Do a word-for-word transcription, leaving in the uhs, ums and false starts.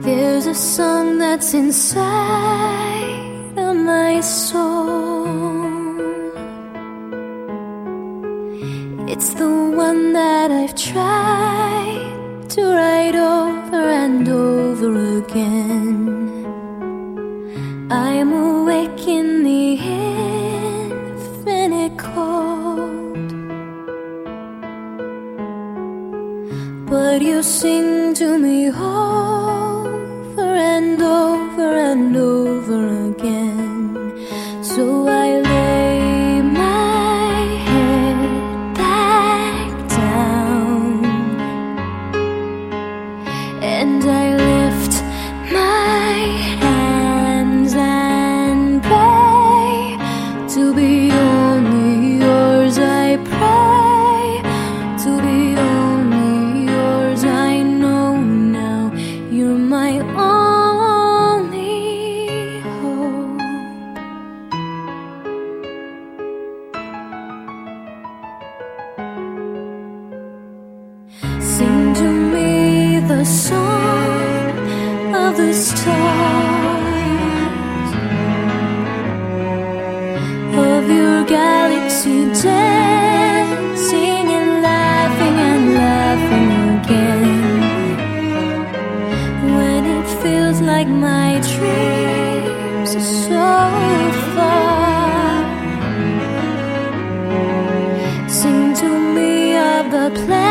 There's a song that's inside of my soul. It's the one that I've tried to write over and over again. I'm awake in the infinite cold, but you sing to me over and over and over again. So I lay my head back down and I lift my hands and pray to be only yours. I pray to be only yours. I know now you're my only hope. Sing to me the song of the stars, of your galaxy dancing and laughing and laughing again. When it feels like my dreams are so far, sing to me of the planets